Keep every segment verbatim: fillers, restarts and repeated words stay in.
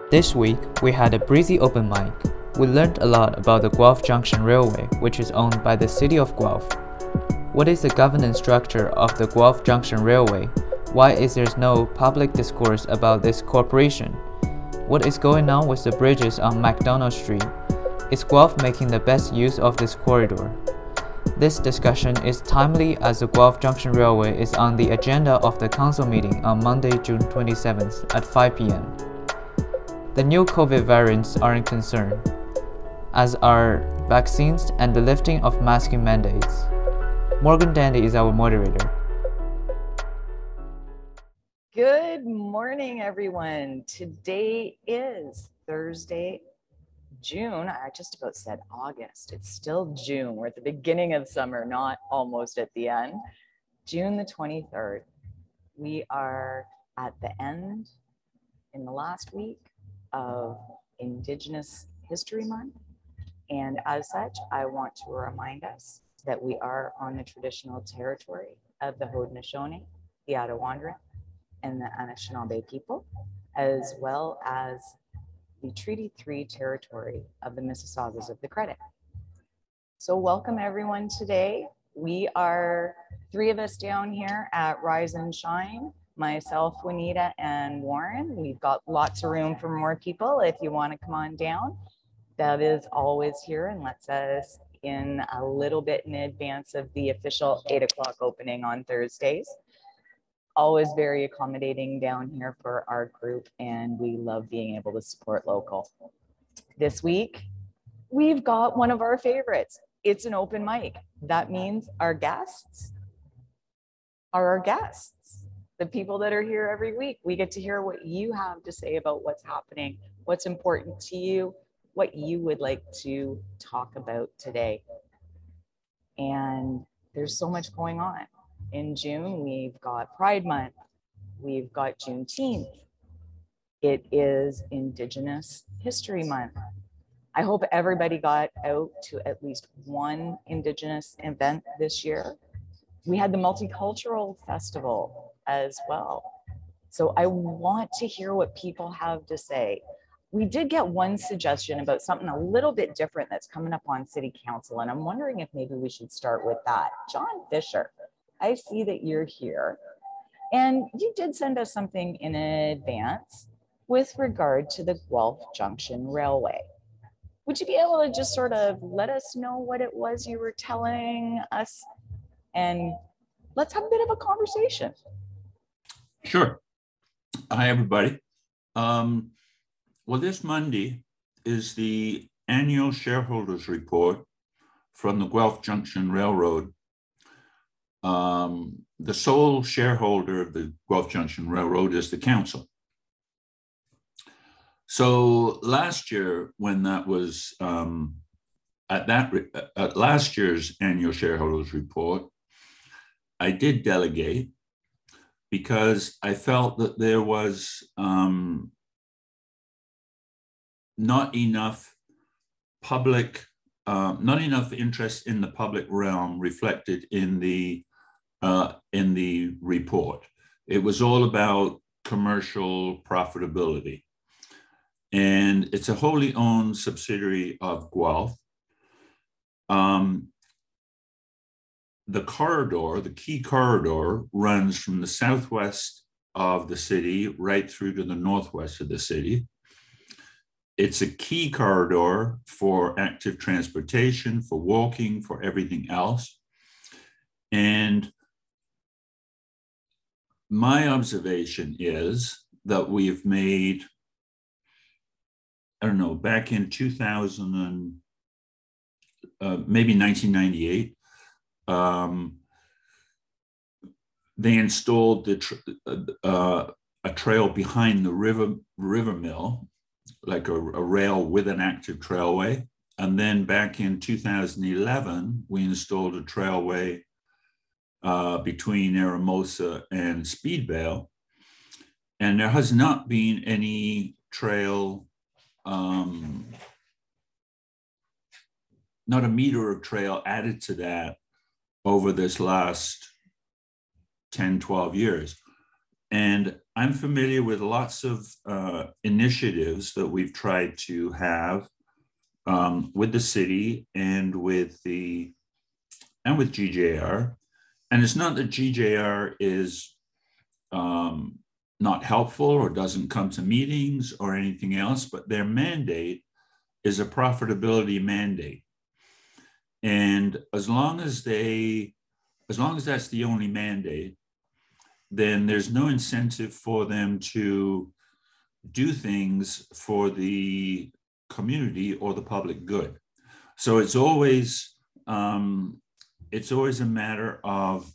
This week, we had a breezy open mic. We learned a lot about the Guelph Junction Railway, which is owned by the City of Guelph. What is the governance structure of the Guelph Junction Railway? Why is there no public discourse about this corporation? What is going on with the bridges on McDonald Street? Is Guelph making the best use of this corridor? This discussion is timely as the Guelph Junction Railway is on the agenda of the council meeting on Monday, June twenty-seventh at five p m The new COVID variants are in concern, as are vaccines and the lifting of masking mandates. Morgan Dandy is our moderator. Good morning, everyone. Today is Thursday, June. I just about said August. It's still June. We're at the beginning of summer, not almost at the end. June the twenty-third. We are at the end in the last week of Indigenous History Month. And as such, I want to remind us that we are on the traditional territory of the Haudenosaunee, the Attawandaron, and the Anishinaabe people, as well as the Treaty three territory of the Mississaugas of the Credit. So welcome everyone today. We are three of us down here at Rise and Shine, myself, Juanita, and Warren. We've got lots of room for more people if you want to come on down. That is always here and lets us in a little bit in advance of the official eight o'clock opening on Thursdays. Always very accommodating down here for our group, and we love being able to support local. This week, we've got one of our favorites. It's an open mic. That means our guests are our guests. The people that are here every week, we get to hear what you have to say about what's happening, what's important to you, what you would like to talk about today. And there's so much going on. In June, we've got Pride Month, we've got Juneteenth. It is Indigenous History Month. I hope everybody got out to at least one Indigenous event this year. We had the Multicultural Festival as well. So I want to hear what people have to say. We did get one suggestion about something a little bit different that's coming up on City Council, and I'm wondering if maybe we should start with that. John Fisher, I see that you're here, and you did send us something in advance with regard to the Guelph Junction Railway. Would you be able to just sort of let us know what it was you were telling us, and let's have a bit of a conversation. Sure. Hi, everybody. Um, well, this Monday is the annual shareholders report from the Guelph Junction Railroad. Um, the sole shareholder of the Guelph Junction Railroad is the council. So last year, when that was um, at that at last year's annual shareholders report, I did delegate because I felt that there was um, not enough public, uh, not enough interest in the public realm reflected in the uh, in the report. It was all about commercial profitability, and it's a wholly owned subsidiary of Guelph. Um, The corridor, the key corridor, runs from the southwest of the city right through to the northwest of the city. It's a key corridor for active transportation, for walking, for everything else. And my observation is that we've made, I don't know, back in two thousand and uh, maybe nineteen ninety-eight, Um, they installed the tra uh, a trail behind the river river mill, like a, a rail with an active trailway. And then back in two thousand eleven, we installed a trailway uh, between Eramosa and Speedvale. And there has not been any trail, um, not a meter of trail added to that over this last ten, twelve years. and I'm familiar with lots of uh, initiatives that we've tried to have um, with the city and with the and with G J R. And it's not that G J R is um, not helpful or doesn't come to meetings or anything else, but their mandate is a profitability mandate. And as long as they, as long as that's the only mandate, then there's no incentive for them to do things for the community or the public good. So it's always, um, it's always a matter of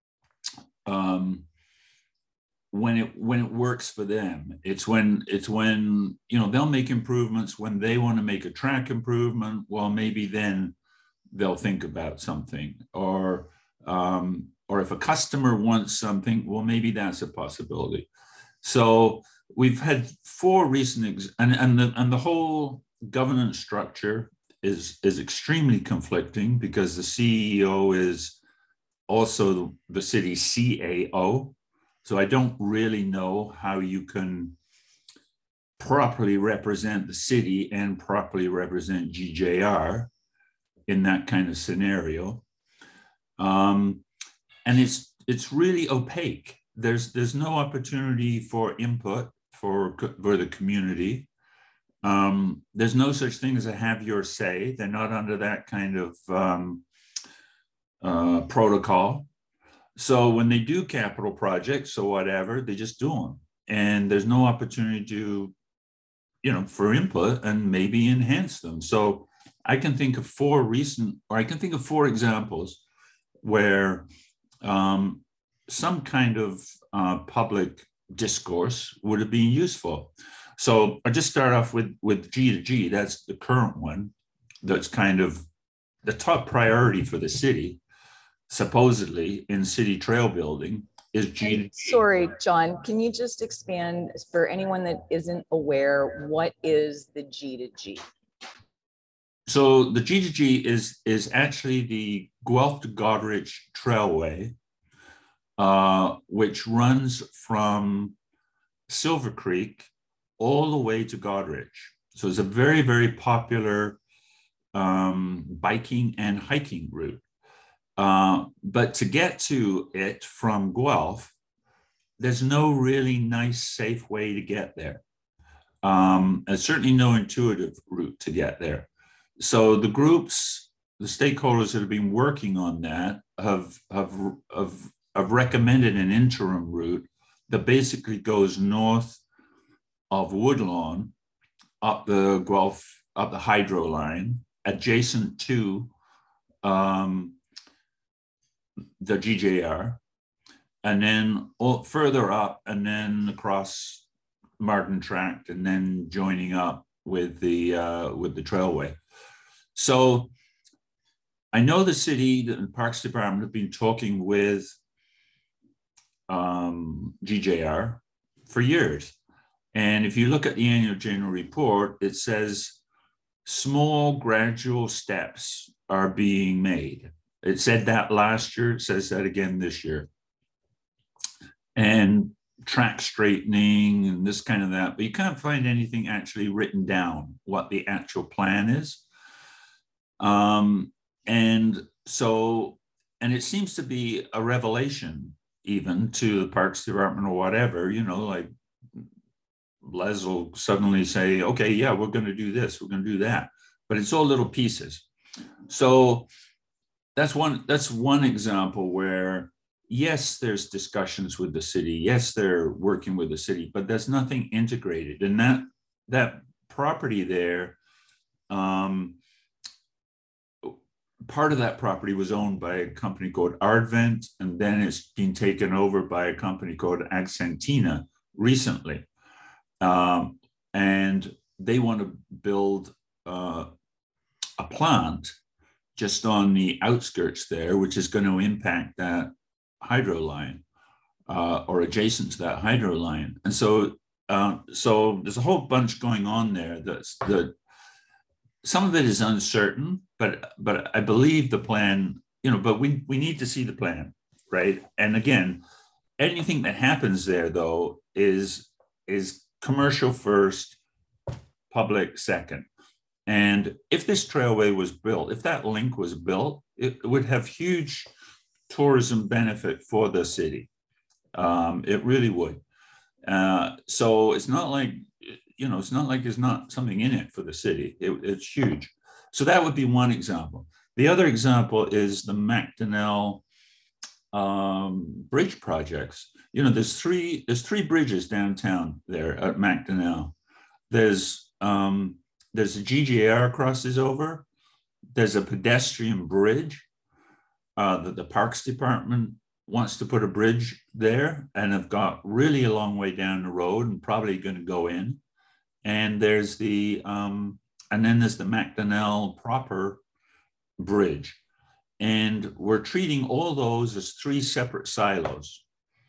um, when it when it works for them. It's when it's when you know they'll make improvements when they want to make a track improvement. Well, maybe then they'll think about something, or um, or if a customer wants something, well, maybe that's a possibility. So we've had four recent ex- and and the and the whole governance structure is is extremely conflicting because the C E O is also the city's C A O. So I don't really know how you can properly represent the city and properly represent G J R in that kind of scenario. Um, and it's it's really opaque. There's there's no opportunity for input for, for the community. Um, there's no such thing as a have your say. They're not under that kind of um, uh, protocol. So when they do capital projects or whatever, they just do them. And there's no opportunity to, you know, for input and maybe enhance them. So I can think of four recent, or I can think of four examples where um, some kind of uh, public discourse would have been useful. So I'll just start off with, with G to G. That's the current one. That's kind of the top priority for the city, supposedly in city trail building, is G to G. Sorry, John, can you just expand for anyone that isn't aware, what is the G to G? So the G to G is, is actually the Guelph to Goderich Trailway, uh, which runs from Silver Creek all the way to Goderich. So it's a very, very popular um, biking and hiking route. Uh, but to get to it from Guelph, there's no really nice, safe way to get there. Um, and certainly no intuitive route to get there. So the groups, the stakeholders that have been working on that have, have, have, have recommended an interim route that basically goes north of Woodlawn up the Guelph, up the hydro line, adjacent to um, the G J R, and then further up and then across Martin Tract and then joining up with the uh, with the trailway. So I know the city and Parks Department have been talking with um, G J R for years. And if you look at the annual general report, it says small gradual steps are being made. It said that last year, it says that again this year. And track straightening and this kind of that, but you can't find anything actually written down, what the actual plan is. Um, and so, and it seems to be a revelation even to the Parks Department or whatever, you know, like Les will suddenly say, okay, yeah, we're going to do this, we're going to do that, but it's all little pieces. So that's one, that's one example where, yes, there's discussions with the city. Yes, they're working with the city, but there's nothing integrated. And that, that property there, um, part of that property was owned by a company called Ardvent, and then it's been taken over by a company called Accentina recently. Um, and they want to build uh, a plant just on the outskirts there, which is going to impact that hydro line uh, or adjacent to that hydro line. And so, uh, so there's a whole bunch going on there. That's that. Some of it is uncertain, but but I believe the plan. You know, but we we need to see the plan, right? And again, anything that happens there, though, is is commercial first, public second. And if this trailway was built, if that link was built, it would have huge tourism benefit for the city. Um, it really would. Uh, so it's not like, you know, it's not like there's not something in it for the city. It, it's huge. So that would be one example. The other example is the Macdonell um, bridge projects. You know, there's three, there's three bridges downtown there at Macdonell. There's, um, there's a G J R crosses over. There's a pedestrian bridge uh, that the Parks Department wants to put a bridge there, and have got really a long way down the road and probably going to go in. And there's the, um, and then there's the Macdonell proper bridge. And we're treating all those as three separate silos.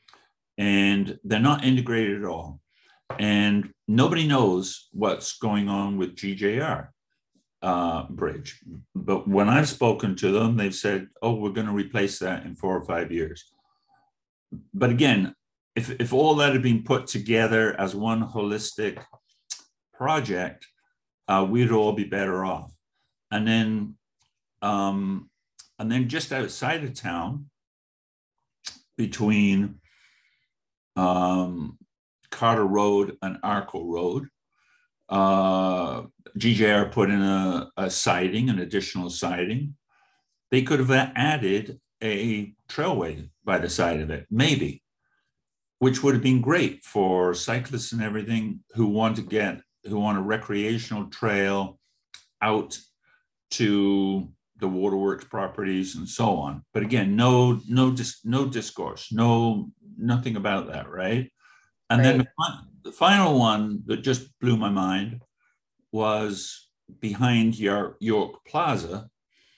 And they're not integrated at all. And nobody knows what's going on with G J R uh, bridge. But when I've spoken to them, they've said, oh, we're going to replace that in four or five years. But again, if, if all that had been put together as one holistic project, uh, we'd all be better off. And then, um, and then just outside of town, between um, Carter Road and Arkle Road, uh, G J R put in a, a siding, an additional siding. They could have added a trailway by the side of it, maybe, which would have been great for cyclists and everything who want to get, who want a recreational trail out to the waterworks properties and so on. But again, no, no, dis, no discourse, no, nothing about that, right? And right. then the, the final one that just blew my mind was behind York, York Plaza.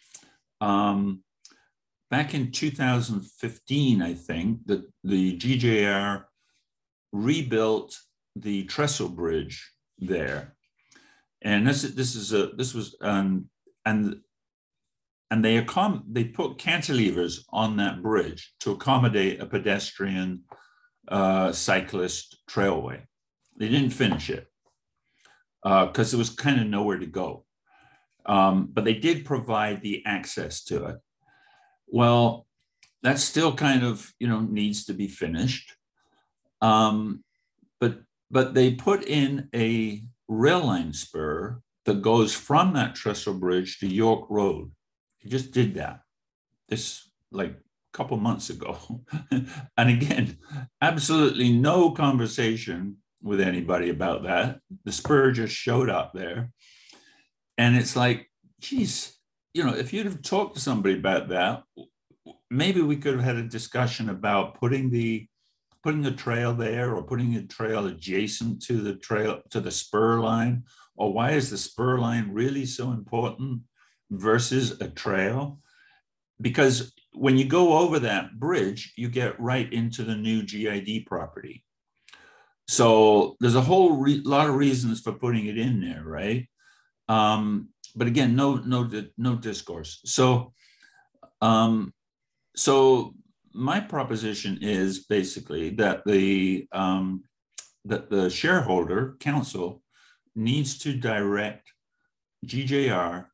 Um, back in two thousand fifteen, I think, the, the G J R rebuilt the trestle bridge there. And this, this is a, this was, um, and And they, accom they put cantilevers on that bridge to accommodate a pedestrian uh, cyclist trailway. They didn't finish it because uh, there was kind of nowhere to go. Um, but they did provide the access to it. Well, that still kind of, you know, needs to be finished. Um, but, but they put in a rail line spur that goes from that trestle bridge to York Road. He just did that this like a couple months ago. And again, absolutely no conversation with anybody about that. The spur just showed up there. And it's like, geez, you know, if you'd have talked to somebody about that, maybe we could have had a discussion about putting the putting the trail there, or putting a trail adjacent to the trail, to the spur line, or why is the spur line really so important versus a trail? Because when you go over that bridge, you get right into the new G I D property. So there's a whole re lot of reasons for putting it in there, right? Um, but again, no, no, no discourse. So, um, so my proposition is basically that the um, that the shareholder council needs to direct G J R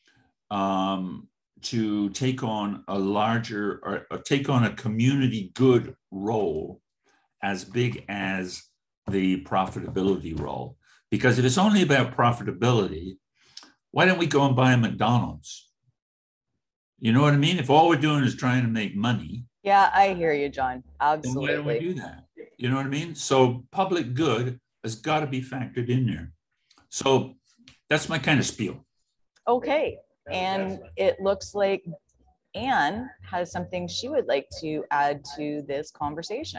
um, to take on a larger, or, or take on a community good role as big as the profitability role. Because if it's only about profitability, why don't we go and buy a McDonald's? You know what I mean? If all we're doing is trying to make money. Yeah, I hear you, John. Absolutely. Then why don't we do that? You know what I mean? So public good has got to be factored in there. So that's my kind of spiel. Okay. And it looks like Anne has something she would like to add to this conversation.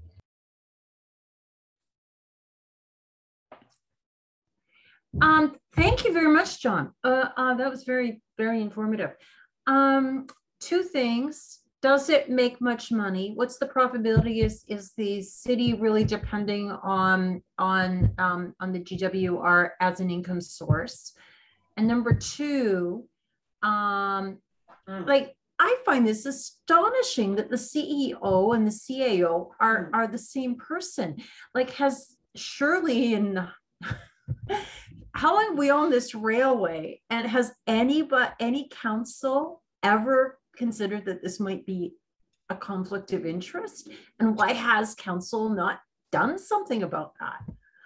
Um, thank you very much, John. Uh, uh, that was very, very informative. Um, two things. Does it make much money? What's the profitability? Is is the city really depending on on um, on the G W R as an income source? And number two, um, like I find this astonishing that the C E O and the C A O are, are the same person. Like, has Shirley and how long we own this railway, and has anybody, any council ever considered that this might be a conflict of interest? And why has council not done something about that?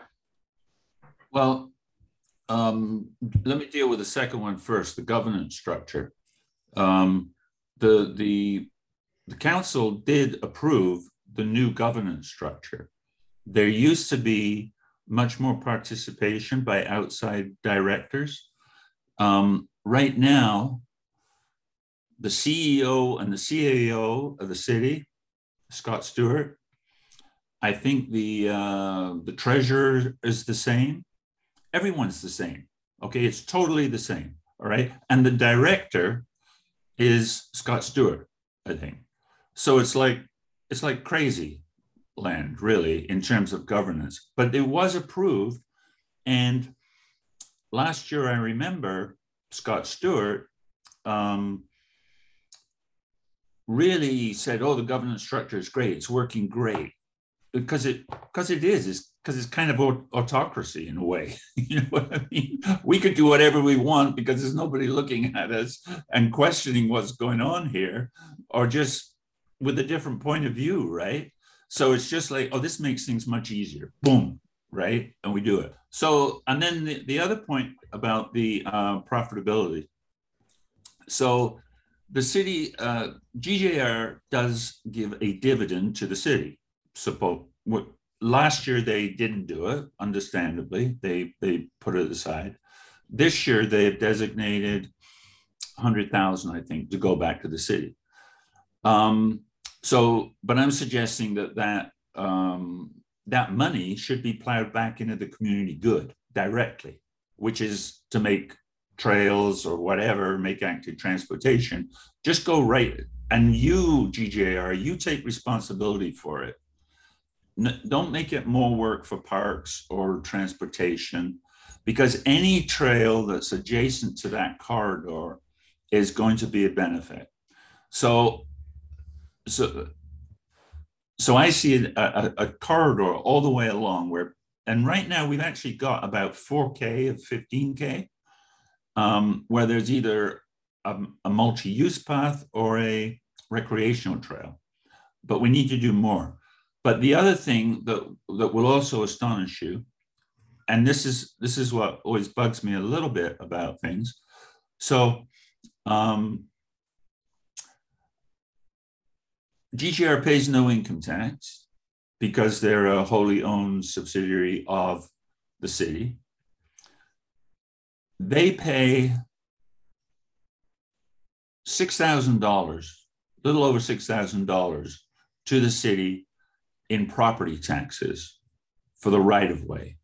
Well, um, let me deal with the second one first, the governance structure. Um, the, the, the council did approve the new governance structure. There used to be much more participation by outside directors. Um, right now, the C E O and the C A O of the city, Scott Stewart, I think the, uh, the treasurer is the same. Everyone's the same, okay? It's totally the same, all right? And the director is Scott Stewart, I think. So it's like, it's like crazy land, really, in terms of governance. But it was approved. And last year, I remember Scott Stewart um, really said, oh, the governance structure is great. It's working great. Because it, because it is, it's because it's kind of autocracy in a way. You know what I mean? We could do whatever we want because there's nobody looking at us and questioning what's going on here, or just with a different point of view, right? So it's just like, oh, this makes things much easier. Boom, right? And we do it. So, and then the, the other point about the uh, profitability. So the city, uh, G J R does give a dividend to the city. Suppose what last year they didn't do it, understandably, they they put it aside. This year they have designated one hundred thousand, I think, to go back to the city. Um, so, but I'm suggesting that that um, that money should be plowed back into the community good directly, which is to make trails or whatever, make active transportation, just go right. And you, G J R, you take responsibility for it. Don't make it more work for parks or transportation, because any trail that's adjacent to that corridor is going to be a benefit. So, so, so I see a, a, a corridor all the way along where, and right now we've actually got about four K of fifteen K, um, where there's either a, a multi-use path or a recreational trail, but we need to do more. But the other thing that, that will also astonish you, and this is, this is what always bugs me a little bit about things. So um, G J R pays no income tax because they're a wholly owned subsidiary of the city. They pay six thousand dollars, a little over six thousand dollars to the city in property taxes for the right-of-way.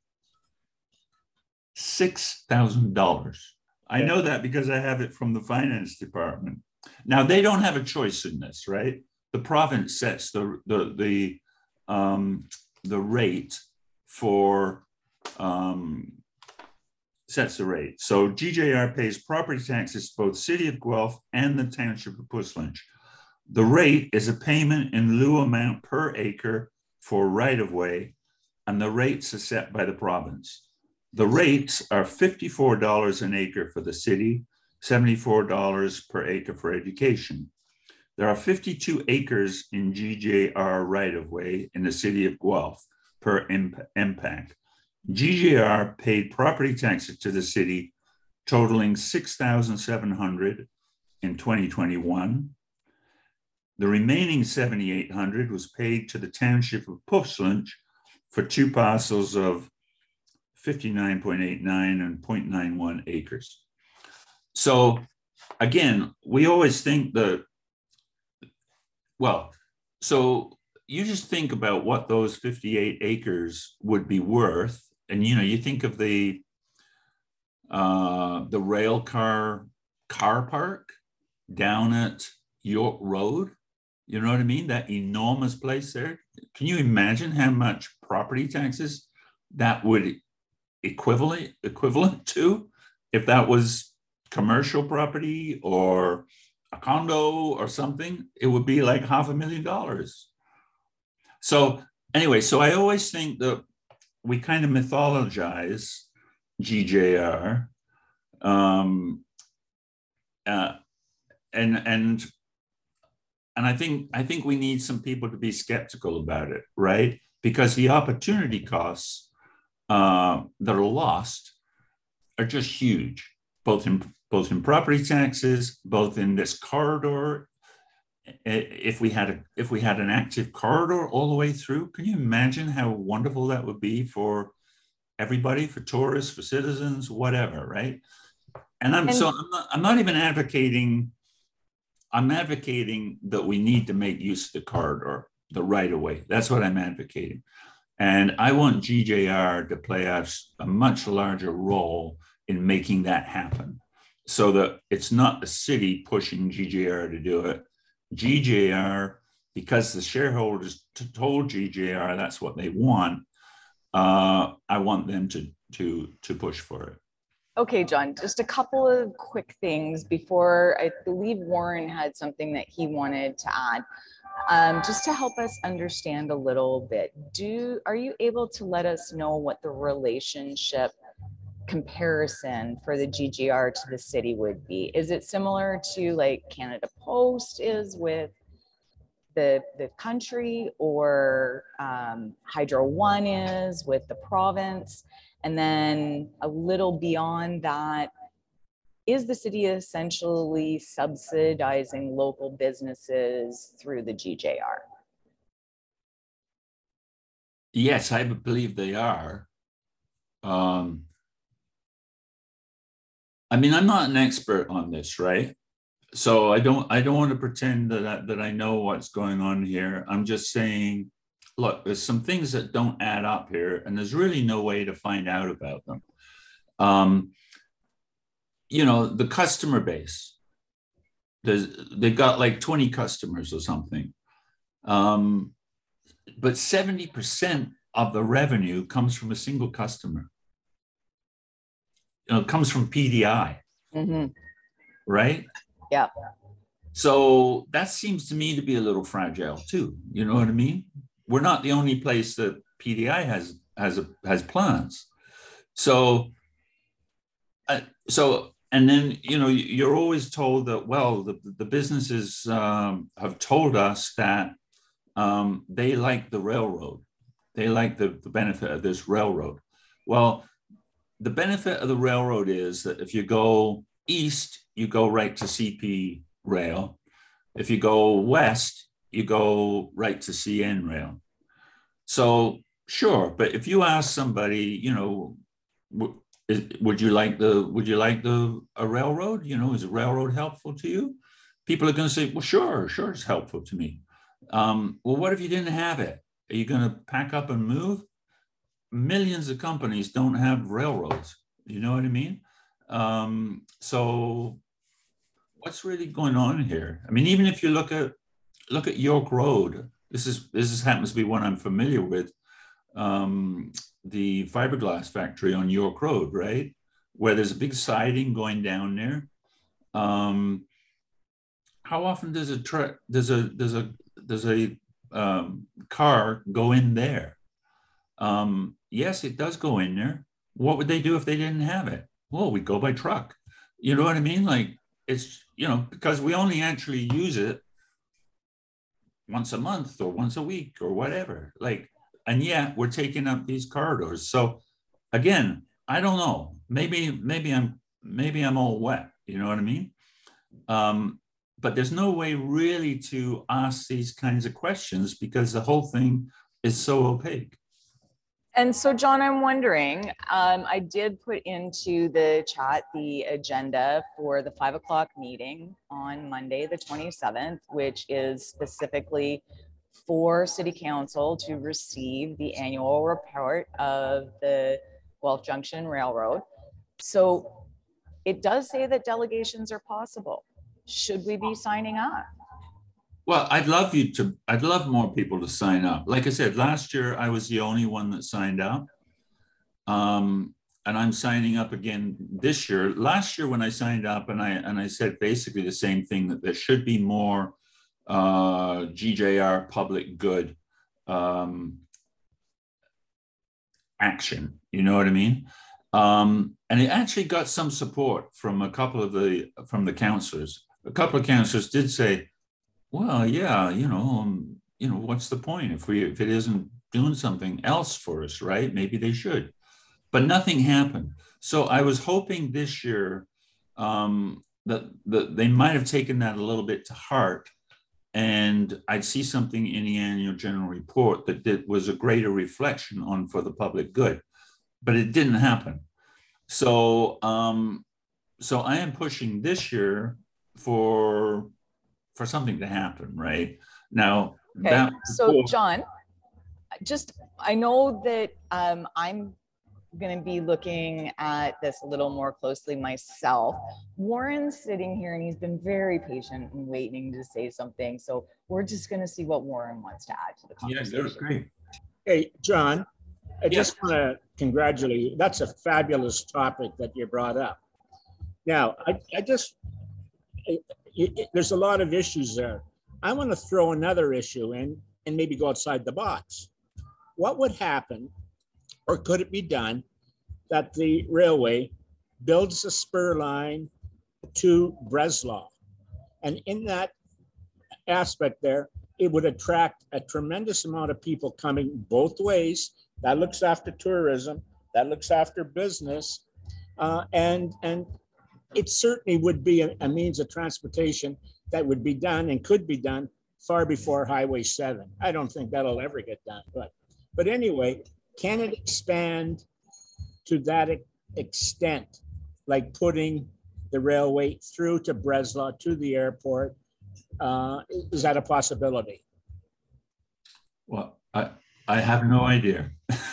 six thousand dollars. I know that because I have it from the finance department. Now, they don't have a choice in this, right? The province sets the, the, the, um, the rate for, um, sets the rate. So G J R pays property taxes to both the City of Guelph and the Township of Puslinch. The rate is a payment in lieu amount per acre for right-of-way, and the rates are set by the province. The rates are fifty-four dollars an acre for the city, seventy-four dollars per acre for education. There are fifty-two acres in G J R right-of-way in the City of Guelph per imp impact. G J R paid property taxes to the city totaling six thousand seven hundred dollars in twenty twenty-one. The remaining seven thousand eight hundred dollars was paid to the Township of Puslinch for two parcels of fifty-nine point eight nine and zero point nine one acres. So again, we always think that, well, so you just think about what those fifty-eight acres would be worth. And, you know, you think of the, uh, the rail car car park down at York Road. You know what I mean? That enormous place there. Can you imagine how much property taxes that would equivalent equivalent to if that was commercial property or a condo or something, it would be like half a million dollars. So anyway, so I always think that we kind of mythologize G J R, um, uh, and and and I think I think we need some people to be skeptical about it, right? Because the opportunity costs uh, that are lost are just huge, both in both in property taxes, both in this corridor. If we had a if we had an active corridor all the way through, can you imagine how wonderful that would be for everybody, for tourists, for citizens, whatever, right? And I'm and, so I'm not, I'm not even advocating. I'm advocating that we need to make use of the corridor, the right of way. That's what I'm advocating, and I want G J R to play a, a much larger role in making that happen, so that it's not the city pushing G J R to do it. G J R, because the shareholders told G J R that's what they want, uh, I want them to, to, to push for it. Okay, John, just a couple of quick things before. I believe Warren had something that he wanted to add. Um, just to help us understand a little bit, do are you able to let us know what the relationship comparison for the G J R to the city would be? Is it similar to like Canada Post is with the the country, or um, Hydro One is with the province? And then a little beyond that, is the city essentially subsidizing local businesses through the G J R? Yes, I believe they are. Um, I mean, I'm not an expert on this, right? So I don't I don't want to pretend that I, that I know what's going on here. I'm just saying, look, there's some things that don't add up here, and there's really no way to find out about them. Um, you know, the customer base, there's, they've got like twenty customers or something. Um, but seventy percent of the revenue comes from a single customer. You know, it comes from P D I, mm-hmm. right? Yeah. So that seems to me to be a little fragile too. You know what I mean? We're not the only place that P D I has has a, has plants. So, uh, so and then you know you're always told that, well, the the businesses um, have told us that um, they like the railroad, they like the, the benefit of this railroad. Well, the benefit of the railroad is that if you go east, you go right to C P Rail. If you go west, you go right to C N Rail. So sure, but if you ask somebody, you know, w- is, would you like the would you like the a railroad? You know, is a railroad helpful to you? People are going to say, well, sure, sure, it's helpful to me. Um, well, what if you didn't have it? Are you going to pack up and move? Millions of companies don't have railroads. You know what I mean? Um, so what's really going on here? I mean, even if you look at look at York Road, this is this is, happens to be one I'm familiar with, um, the fiberglass factory on York Road, right? Where there's a big siding going down there. Um, how often does a truck, does a does a does a um, car go in there? Um, yes, it does go in there. What would they do if they didn't have it? Well, we go by truck. You know what I mean? Like, it's, you know, because we only actually use it once a month or once a week or whatever. Like, and yet we're taking up these corridors. So again, I don't know. Maybe, maybe I'm, maybe I'm all wet. You know what I mean? Um, but there's no way really to ask these kinds of questions because the whole thing is so opaque. And so, John, I'm wondering, um, I did put into the chat the agenda for the five o'clock meeting on Monday, the twenty-seventh, which is specifically for City Council to receive the annual report of the Guelph Junction Railroad. So it does say that delegations are possible. Should we be signing up? Well, I'd love you to, I'd love more people to sign up. Like I said, last year I was the only one that signed up. Um, and I'm signing up again this year. Last year when I signed up, and I and I said basically the same thing, that there should be more uh, G J R public good um, action. You know what I mean? Um, and it actually got some support from a couple of the from the councillors. A couple of councillors did say, "Well, yeah, you know, um, you know, what's the point if we if it isn't doing something else for us, right? Maybe they should." But nothing happened. So I was hoping this year um, that, that they might have taken that a little bit to heart, and I'd see something in the annual general report that, that was a greater reflection on for the public good. But it didn't happen. So, um, so I am pushing this year for for something to happen, right? Now, Okay, that so before, John, just, I know that um, I'm going to be looking at this a little more closely myself. Warren's sitting here and he's been very patient and waiting to say something. So we're just going to see what Warren wants to add to the yeah, conversation. that's great. Hey, John, I Yeah. just want to congratulate you. That's a fabulous topic that you brought up. Now, I, I just, it, it, there's a lot of issues there. I want to throw another issue in and maybe go outside the box. What would happen, or could it be done, that the railway builds a spur line to Breslau? And in that aspect there, it would attract a tremendous amount of people coming both ways. That looks after tourism, that looks after business, uh, and, and it certainly would be a, a means of transportation that would be done and could be done far before Highway seven. I don't think that'll ever get done, but, but anyway, can it expand to that extent, like putting the railway through to Breslau, to the airport? Uh, is that a possibility? Well, I, I have no idea.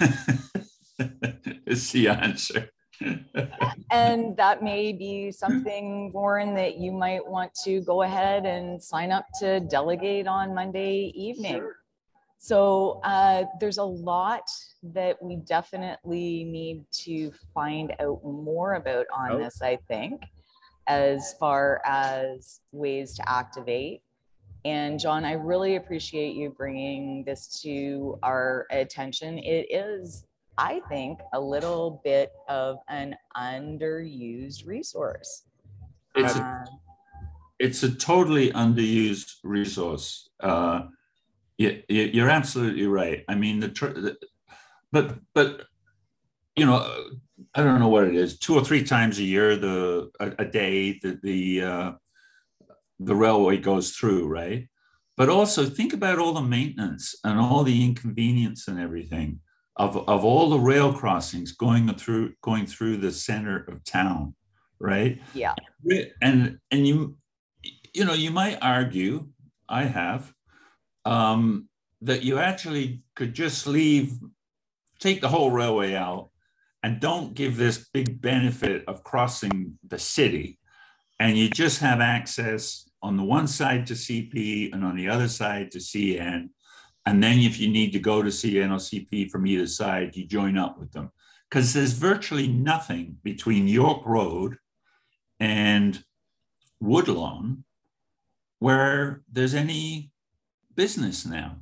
It's the answer. And that may be something, Warren, that you might want to go ahead and sign up to delegate on Monday evening. Sure. So uh, there's a lot that we definitely need to find out more about on oh. this, I think, as far as ways to activate. And John, I really appreciate you bringing this to our attention. It is, I think, a little bit of an underused resource. It's, um, a, it's a totally underused resource. Uh, you, you're absolutely right. I mean, the, the but but you know, I don't know what it is. Two or three times a year, the a, a day that the uh, the railway goes through, right? But also think about all the maintenance and all the inconvenience and everything of, of all the rail crossings going through going through the center of town, right? Yeah. And and you you know, you might argue, I have, um, that you actually could just leave, take the whole railway out and don't give this big benefit of crossing the city. And you just have access on the one side to C P and on the other side to C N. And then if you need to go to C N or C P from either side, you join up with them. Because there's virtually nothing between York Road and Woodlawn where there's any business now.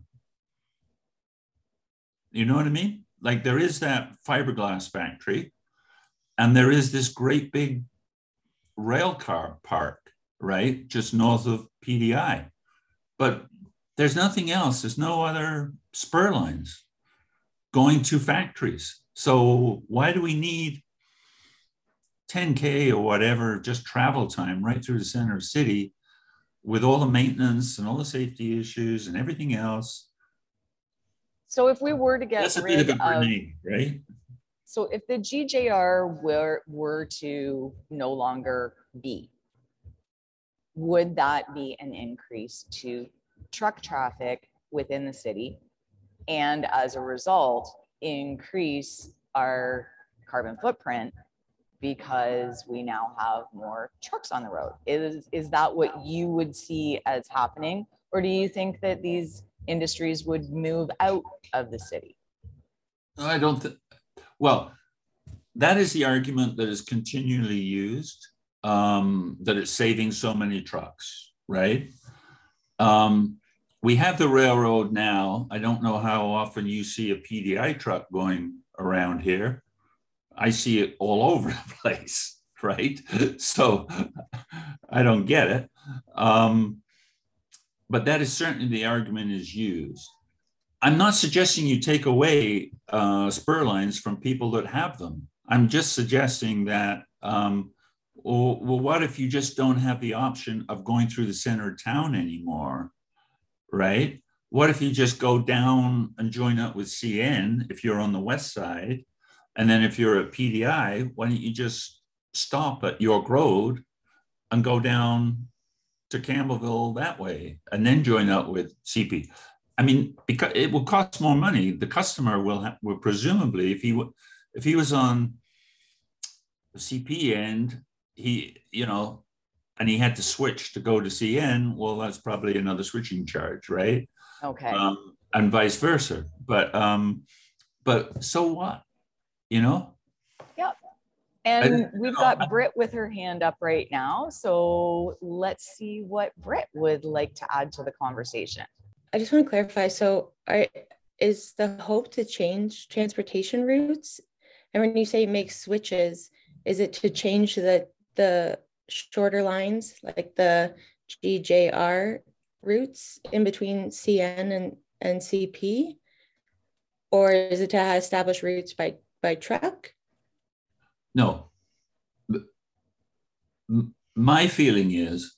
You know what I mean? Like there is that fiberglass factory and there is this great big rail car park, right? Just north of P D I. But there's nothing else. There's no other spur lines going to factories. So why do we need ten K or whatever, just travel time right through the center of the city with all the maintenance and all the safety issues and everything else? So if we were to get That's a rid bit of a of, grenade, right? so if the G J R were, were to no longer be, would that be an increase to truck traffic within the city? And as a result, increase our carbon footprint because we now have more trucks on the road? Is, is that what you would see as happening? Or do you think that these industries would move out of the city? I don't think, well, that is the argument that is continually used, um, that it's saving so many trucks, right? Um, we have the railroad now. I don't know how often you see a P D I truck going around here. I see it all over the place, right? So I don't get it. Um, but that is certainly the argument is used. I'm not suggesting you take away uh, spur lines from people that have them. I'm just suggesting that, um, well, well, what if you just don't have the option of going through the center of town anymore, right? What if you just go down and join up with C N if you're on the west side? And then if you're at P D I, why don't you just stop at York Road and go down to Campbellville that way and then join up with C P? I mean, because it will cost more money. The customer will, have, will presumably, if he if he was on the C P end, he, you know, and he had to switch to go to C N, well, that's probably another switching charge, right? Okay. Um, and vice versa. But um, but so what? You know? Yep. And I, we've got Britt with her hand up right now. So let's see what Britt would like to add to the conversation. I just want to clarify. So are, is the hope to change transportation routes? And when you say make switches, is it to change the, the shorter lines, like the G J R routes in between C N and, and C P? Or is it to establish routes by, by truck? No. My feeling is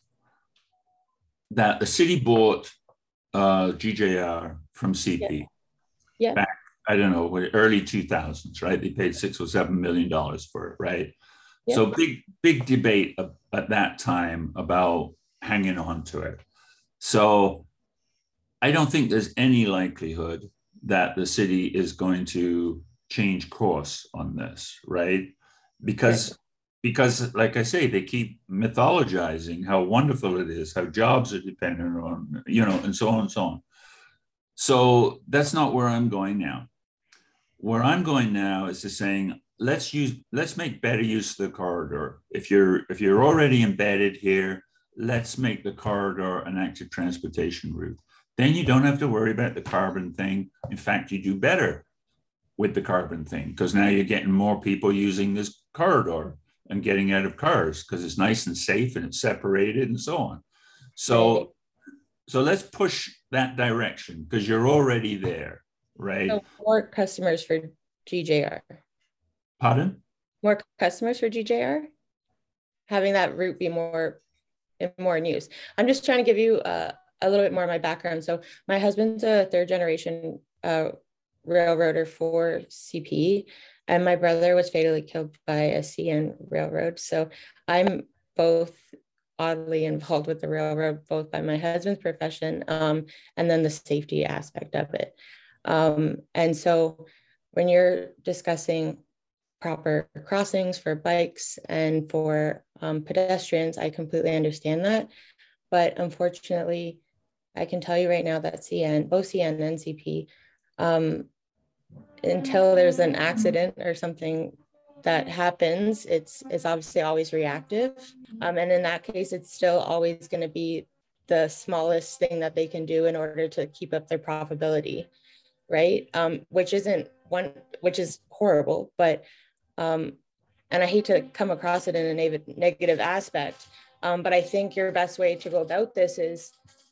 that the city bought uh, G J R from C P. Yeah. Yeah. Back, I don't know, early two thousands, right? They paid six or seven million dollars for it, right? Yeah. So big, big debate at that time about hanging on to it. So I don't think there's any likelihood that the city is going to change course on this, right? Because, right. because like I say, they keep mythologizing how wonderful it is, how jobs are dependent on, you know, and so on and so on. So that's not where I'm going now. Where I'm going now is to saying, let's use, let's make better use of the corridor. If you're, if you're already embedded here, let's make the corridor an active transportation route. Then you don't have to worry about the carbon thing. In fact, you do better with the carbon thing because now you're getting more people using this corridor and getting out of cars because it's nice and safe and it's separated and so on. So, so let's push that direction because you're already there, right? So more customers for G J R. Pardon? More customers for G J R? Having that route be more, more in use. I'm just trying to give you uh, a little bit more of my background. So my husband's a third generation uh, railroader for C P, and my brother was fatally killed by a C N railroad. So I'm both oddly involved with the railroad, both by my husband's profession um, and then the safety aspect of it. Um, and so when you're discussing proper crossings for bikes and for um, pedestrians, I completely understand that. But unfortunately, I can tell you right now that C N, both C N and C P, um, until there's an accident or something that happens, it's, it's obviously always reactive. Um, and in that case, it's still always going to be the smallest thing that they can do in order to keep up their profitability, right? Um, which isn't one, which is horrible, but, um, and I hate to come across it in a neg- negative aspect, um, but I think your best way to go about this is,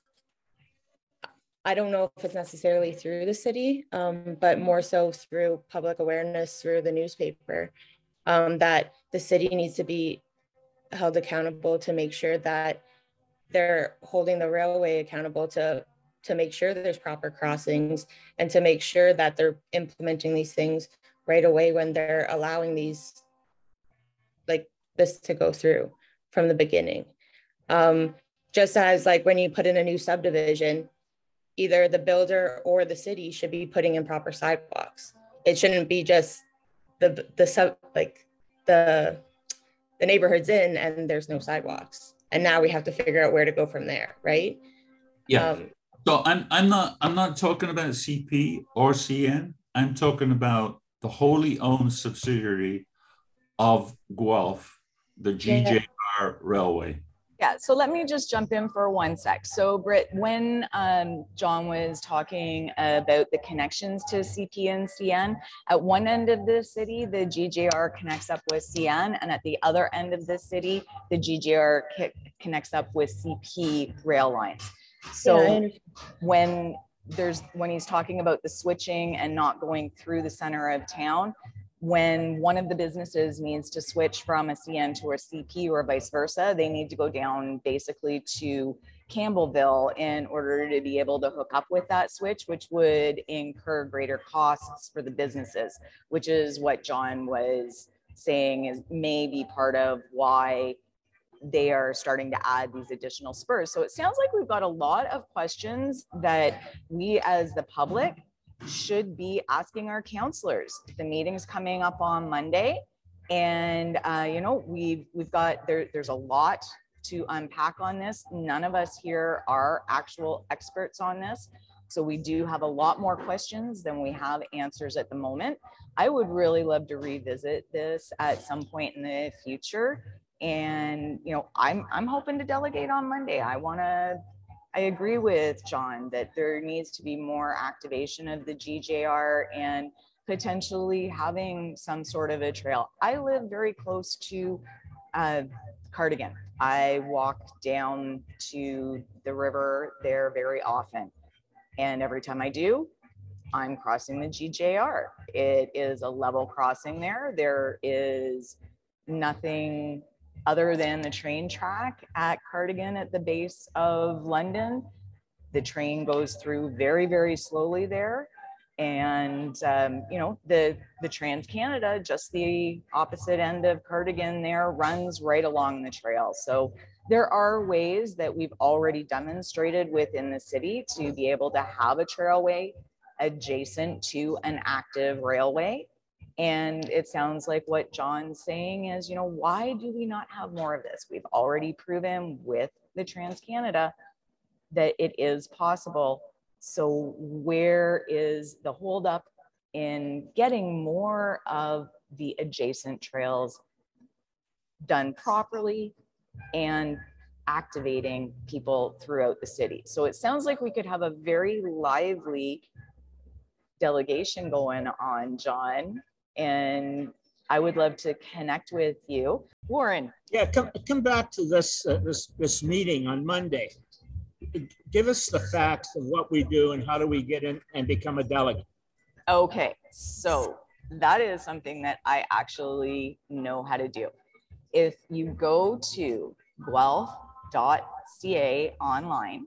I don't know if it's necessarily through the city, um, but more so through public awareness through the newspaper, um, that the city needs to be held accountable to make sure that they're holding the railway accountable to, to make sure that there's proper crossings and to make sure that they're implementing these things right away when they're allowing these, like this to go through from the beginning. Um, just as like when you put in a new subdivision, either the builder or the city should be putting in proper sidewalks. It shouldn't be just the the sub like the the neighborhood's in and there's no sidewalks, and now we have to figure out where to go from there, right? Yeah. Um, so I'm I'm not I'm not talking about C P or C N. I'm talking about the wholly owned subsidiary of Guelph, the G J R Yeah. Railway? Yeah, so let me just jump in for one sec. So Britt, when um, John was talking about the connections to C P and C N, at one end of the city, the G J R connects up with C N, and at the other end of the city, the G J R connects up with C P rail lines. So Yeah, when there's when he's talking about the switching and not going through the center of town, when one of the businesses needs to switch from a C N to a C P or vice versa, they need to go down basically to Campbellville in order to be able to hook up with that switch, which would incur greater costs for the businesses, which is what John was saying is maybe part of why they are starting to add these additional spurs. So it sounds like we've got a lot of questions that we as the public should be asking our counselors. The meeting's coming up on Monday, and uh, you know, we've we've got there. There's a lot to unpack on this. None of us here are actual experts on this, so we do have a lot more questions than we have answers at the moment. I would really love to revisit this at some point in the future, and you know, I'm I'm hoping to delegate on Monday. I want to. I agree with John that there needs to be more activation of the G J R and potentially having some sort of a trail. I live very close to uh, Cardigan. I walk down to the river there very often. And every time I do, I'm crossing the G J R. It is a level crossing there. There is nothing other than the train track at Cardigan at the base of London. The train goes through very, very slowly there. And, um, you know, the, the Trans-Canada, just the opposite end of Cardigan there, runs right along the trail. So there are ways that we've already demonstrated within the city to be able to have a trailway adjacent to an active railway. And it sounds like what John's saying is, you know, why do we not have more of this? We've already proven with the Trans-Canada that it is possible. So where is the holdup in getting more of the adjacent trails done properly and activating people throughout the city? So it sounds like we could have a very lively delegation going on, John. And I would love to connect with you. Warren. Yeah, come, come back to this, uh, this, this meeting on Monday. Give us the facts of what we do and how do we get in and become a delegate. Okay, so that is something that I actually know how to do. If you go to guelph dot c a online,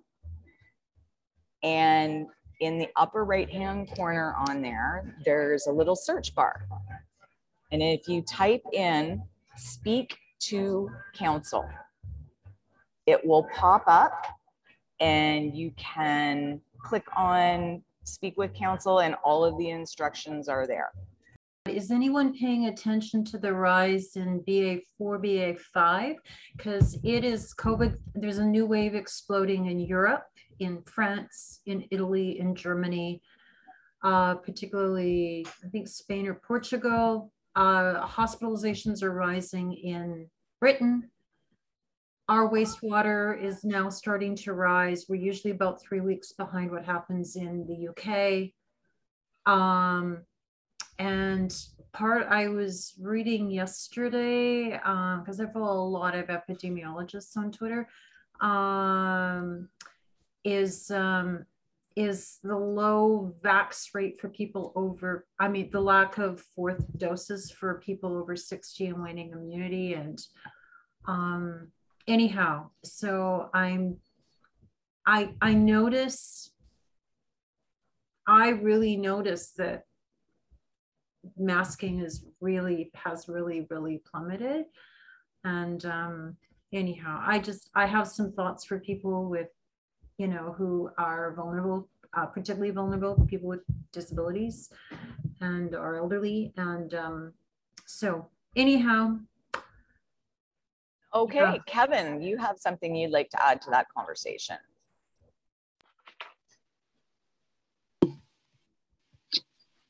and in the upper right-hand corner on there, there's a little search bar. And if you type in speak to council, it will pop up and you can click on speak with council and all of the instructions are there. Is anyone paying attention to the rise in B A four, B A five? Because it is COVID, there's a new wave exploding in Europe, in France, in Italy, in Germany, uh, particularly, I think Spain or Portugal. Uh, hospitalizations are rising in Britain. Our wastewater is now starting to rise. We're usually about three weeks behind what happens in the U K. Um, and part I was reading yesterday, because um, I follow a lot of epidemiologists on Twitter, um, is um, is the low vax rate for people over, I mean, the lack of fourth doses for people over sixty and waning immunity. And um, anyhow, so I'm, I, I notice, I really notice that masking is really, has really, really plummeted. And um, anyhow, I just, I have some thoughts for people with, you know, who are vulnerable, uh, particularly vulnerable, people with disabilities and are elderly. And um, so anyhow. Okay, yeah. Kevin, you have something you'd like to add to that conversation.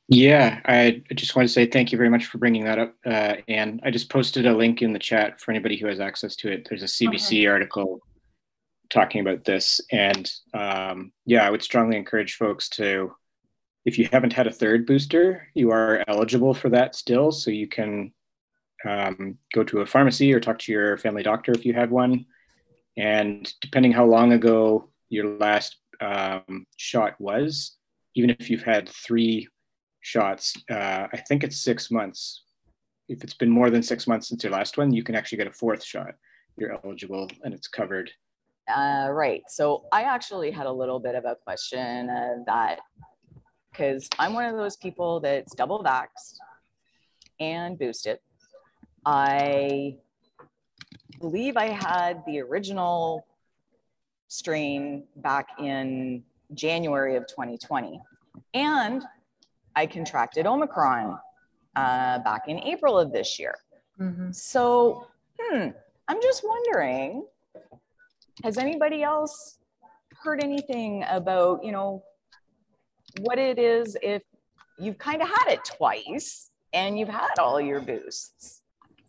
Yeah, I just want to say thank you very much for bringing that up, uh, Anne. I just posted a link in the chat for anybody who has access to it. There's a C B C okay. article talking about this. And um, yeah, I would strongly encourage folks to, if you haven't had a third booster, you are eligible for that still. So you can um, go to a pharmacy or talk to your family doctor if you had one. And depending how long ago your last um, shot was, even if you've had three shots, uh, I think it's six months. If it's been more than six months since your last one, you can actually get a fourth shot. You're eligible and it's covered. Uh, right. So I actually had a little bit of a question uh, that, because I'm one of those people that's double vaxxed and boosted. I believe I had the original strain back in January of twenty twenty. And I contracted Omicron uh, back in April of this year. Mm-hmm. So, hmm, I'm just wondering, has anybody else heard anything about, you know, what it is if you've kind of had it twice and you've had all your boosts?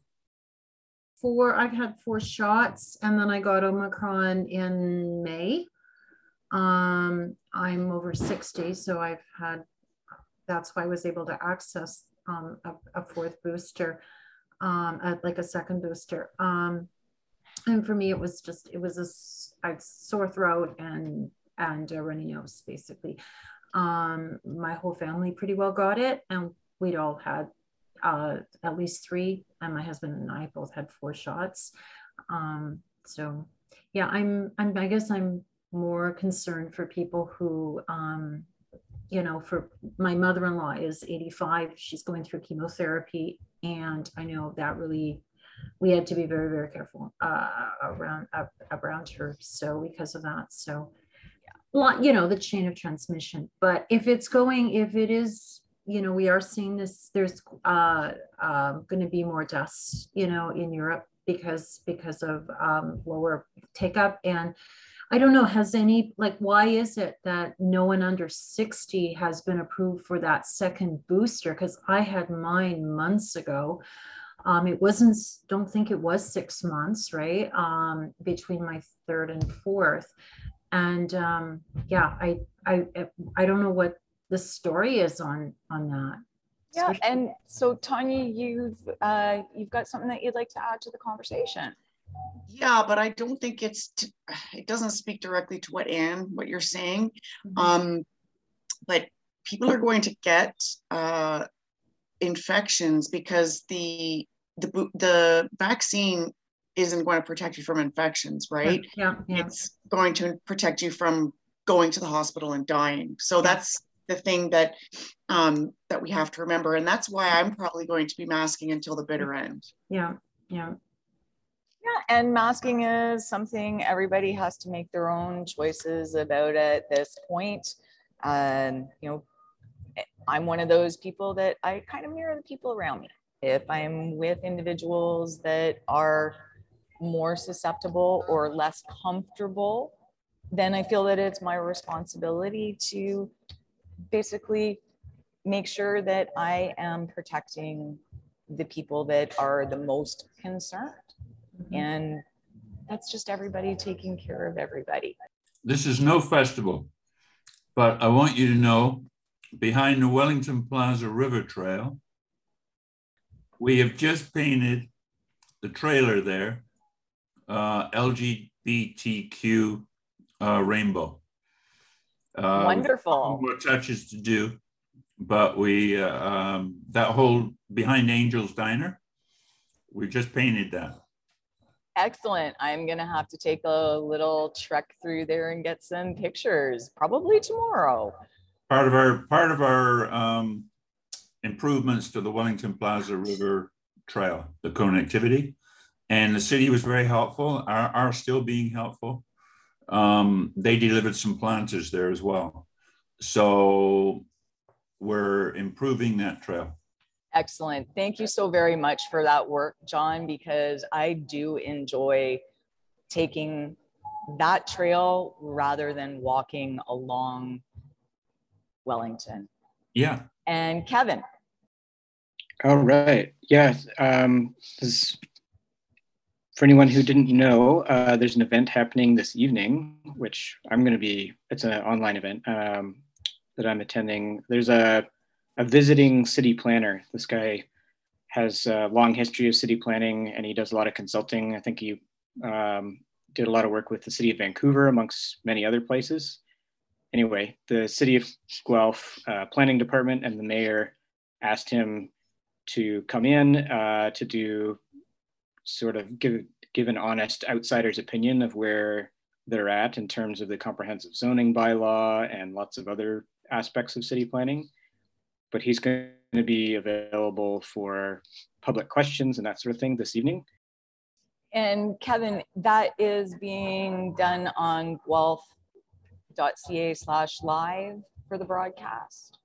Four, I've had four shots and then I got Omicron in May. Um, I'm over sixty, so I've had, that's why I was able to access um, a, a fourth booster, um, a, like a second booster. Um, and for me, it was just, it was a, a sore throat and, and a runny nose, basically. Um, my whole family pretty well got it, and we'd all had uh, at least three, and my husband and I both had four shots. Um, so yeah, I'm, I'm, I guess I'm more concerned for people who, um, you know, for my mother-in-law is eighty-five, she's going through chemotherapy. And I know that really, we had to be very, very careful uh, around, uh, around her. So because of that, so, yeah. you know, the chain of transmission, but if it's going, if it is, you know, we are seeing this, there's uh, uh, going to be more deaths, you know, in Europe because, because of um, lower take up. And I don't know, has any, like, why is it that no one under sixty has been approved for that second booster? Because I had mine months ago. Um, it wasn't, don't think it was six months, right? Um, between my third and fourth. And um, yeah, I, I, I don't know what the story is on, on that. Yeah, especially. And so Tanya, you've, uh, you've got something that you'd like to add to the conversation. Yeah, but I don't think it's, to, it doesn't speak directly to what Anne, what you're saying. Mm-hmm. Um, but people are going to get uh, infections because the, the, the vaccine isn't going to protect you from infections, right? Yeah, yeah. It's going to protect you from going to the hospital and dying. So yeah. That's the thing that, um, that we have to remember. And that's why I'm probably going to be masking until the bitter end. Yeah, yeah. Yeah, and masking is something everybody has to make their own choices about at this point. Um, you know, I'm one of those people that I kind of mirror the people around me. If I'm with individuals that are more susceptible or less comfortable, then I feel that it's my responsibility to basically make sure that I am protecting the people that are the most concerned. And that's just everybody taking care of everybody. This is no festival, but I want you to know, behind the Wellington Plaza River Trail, we have just painted the trailer there, uh, L G B T Q uh, rainbow. Uh, Wonderful. More touches to do, but we, uh, um, that whole behind Angel's Diner, we just painted that. Excellent. I'm going to have to take a little trek through there and get some pictures, probably tomorrow. Part of our, part of our um, improvements to the Wellington Plaza River Trail, the connectivity, and the city was very helpful, are, are still being helpful. Um, they delivered some planters there as well. So we're improving that trail. Excellent. Thank you so very much for that work, John, because I do enjoy taking that trail rather than walking along Wellington. Yeah. And Kevin. All right. Yeah. Um, this, for anyone who didn't know, uh, there's an event happening this evening, which I'm going to be, it's an online event um, that I'm attending. There's a, a visiting city planner. This guy has a long history of city planning, and he does a lot of consulting. I think he um, did a lot of work with the city of Vancouver, amongst many other places. Anyway, the city of Guelph uh, planning department and the mayor asked him to come in uh, to do sort of give, give an honest outsider's opinion of where they're at in terms of the comprehensive zoning bylaw and lots of other aspects of city planning. But he's going to be available for public questions and that sort of thing this evening. And Kevin, that is being done on guelph dot c a slash live for the broadcast?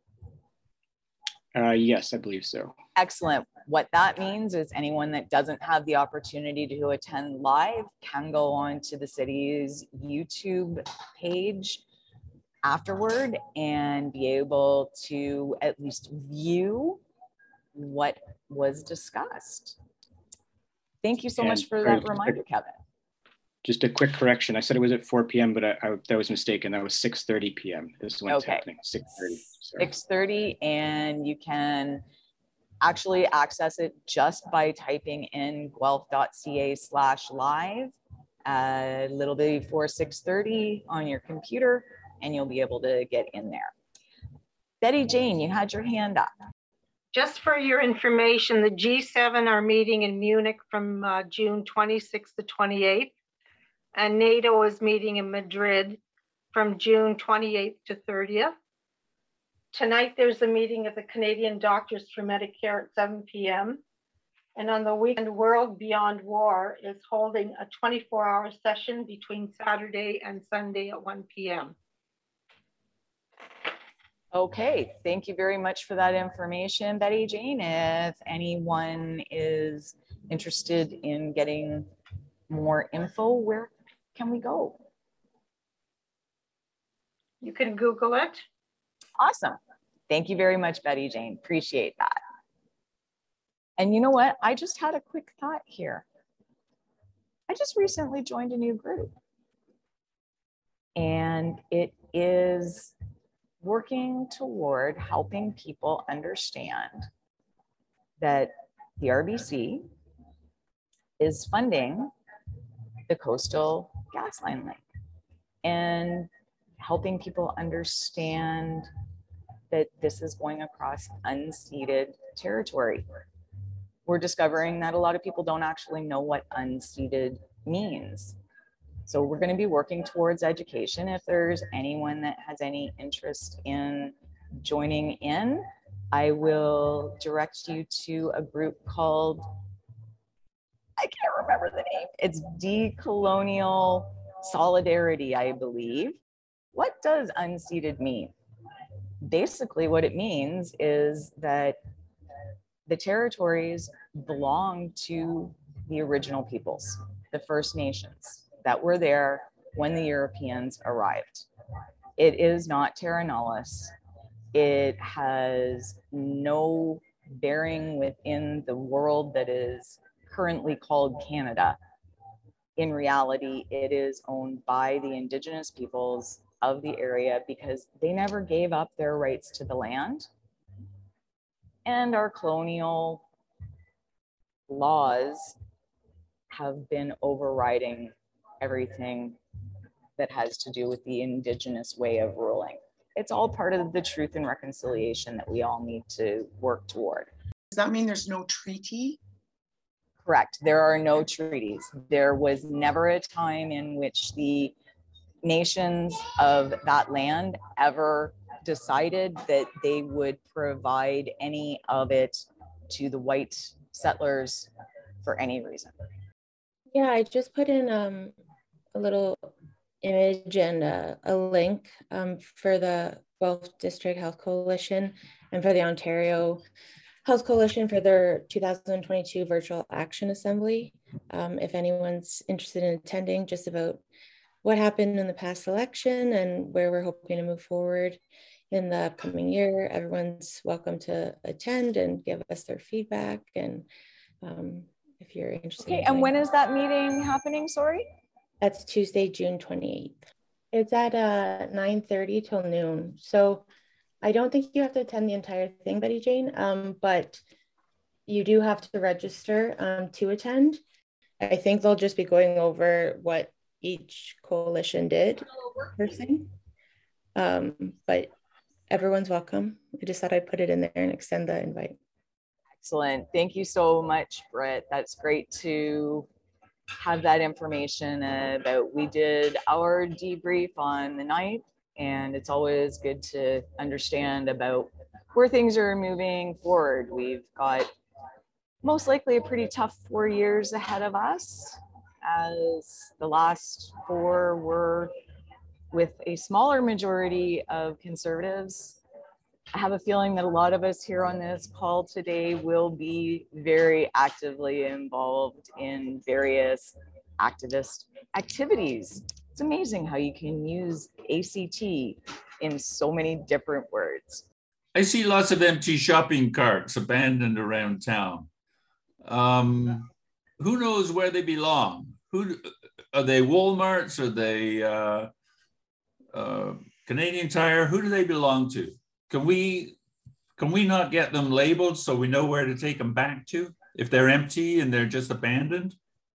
Uh, yes, I believe so. Excellent. What that means is anyone that doesn't have the opportunity to attend live can go on to the city's YouTube page afterward and be able to at least view what was discussed. Thank you so And much for that reminder, Kevin. Just a quick correction. I said it was at four p m, but I, I, that was mistaken. That was six thirty p m This is when it's Okay. happening, six thirty. six thirty, and you can actually access it just by typing in guelph dot c a slash live a little bit before six thirty on your computer, and you'll be able to get in there. Betty Jane, you had your hand up. Just for your information, the G seven are meeting in Munich from uh, June twenty-sixth to twenty-eighth, and NATO is meeting in Madrid from June twenty-eighth to thirtieth. Tonight, there's a meeting of the Canadian Doctors for Medicare at seven p m And on the weekend, World Beyond War is holding a twenty-four hour session between Saturday and Sunday at one p m Okay, thank you very much for that information, Betty Jane. If anyone is interested in getting more info, where can we go? You can Google it. Awesome. Thank you very much, Betty Jane. Appreciate that. And you know what? I just had a quick thought here. I just recently joined a new group, and it is working toward helping people understand that the R B C is funding the Coastal Gasline Link and helping people understand that this is going across unceded territory. We're discovering that a lot of people don't actually know what unceded means. So we're going to be working towards education. If there's anyone that has any interest in joining in, I will direct you to a group called, I can't remember the name. It's Decolonial Solidarity, I believe. What does unceded mean? Basically, what it means is that the territories belong to the original peoples, the First Nations that were there when the Europeans arrived. It is not terra nullius. It has no bearing within the world that is currently called Canada. In reality, it is owned by the Indigenous peoples of the area because they never gave up their rights to the land. And our colonial laws have been overriding everything that has to do with the Indigenous way of ruling. It's all part of the truth and reconciliation that we all need to work toward. Does that mean there's no treaty? Correct. There are no treaties. There was never a time in which the nations of that land ever decided that they would provide any of it to the white settlers for any reason. Yeah, I just put in um, a little image and uh, a link um, for the Guelph District Health Coalition and for the Ontario Health Coalition for their two thousand twenty-two Virtual Action Assembly. Um, if anyone's interested in attending, just about what happened in the past election and where we're hoping to move forward in the upcoming year. Everyone's welcome to attend and give us their feedback. And um, if you're interested. Okay, in and when that. is that meeting happening, sorry? That's Tuesday, June twenty-eighth. It's at uh, nine thirty till noon. So I don't think you have to attend the entire thing, Betty Jane, um, but you do have to register um, to attend. I think they'll just be going over what each coalition did per se. Um, but everyone's welcome. I just thought I'd put it in there and extend the invite. Excellent. Thank you so much, Britt. That's great to have that information about. We did our debrief on the ninth, and it's always good to understand about where things are moving forward. We've got most likely a pretty tough four years ahead of us, as the last four were with a smaller majority of Conservatives. I have a feeling that a lot of us here on this call today will be very actively involved in various activist activities. It's amazing how you can use A C T in so many different words. I see lots of empty shopping carts abandoned around town. Um, who knows where they belong? Who are they? Walmarts? Are they uh, uh, Canadian Tire? Who do they belong to? Can we can we not get them labeled so we know where to take them back to if they're empty and they're just abandoned?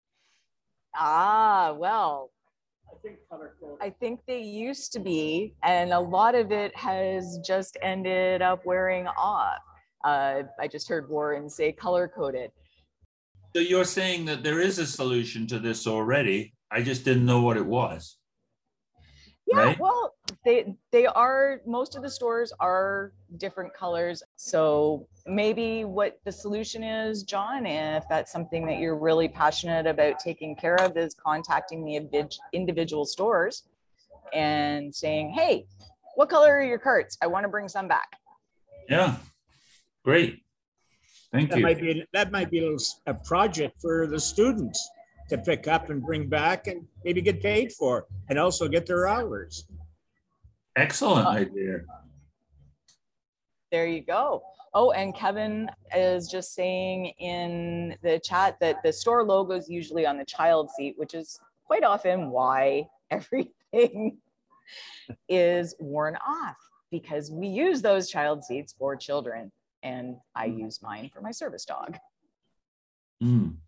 Ah, well, I think, I think they used to be, and a lot of it has just ended up wearing off. Uh, I just heard Warren say color-coded. So you're saying that there is a solution to this already. I just didn't know what it was. Yeah, right? well, they they are, most of the stores are different colors. So maybe what the solution is, John, if that's something that you're really passionate about taking care of, is contacting the individual stores and saying, hey, what color are your carts? I want to bring some back. Yeah, great. Thank that you. Might be, that might be a, little, a project for the students to pick up and bring back and maybe get paid for, and also get their hours. Excellent uh, idea. There you go. Oh, and Kevin is just saying in the chat that the store logo is usually on the child seat, which is quite often why everything is worn off, because we use those child seats for children, and I use mine for my service dog. Mm.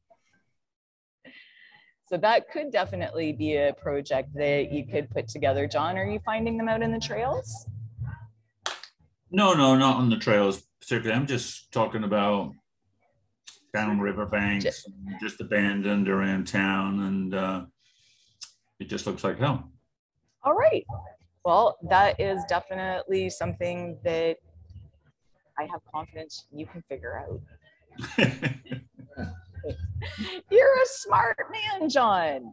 So that could definitely be a project that you could put together. John, are you finding them out in the trails? No, no, not on the trails particularly. I'm just talking about down riverbanks, just, just abandoned around town, and uh, it just looks like hell. All right. Well, that is definitely something that I have confidence you can figure out. You're a smart man, John.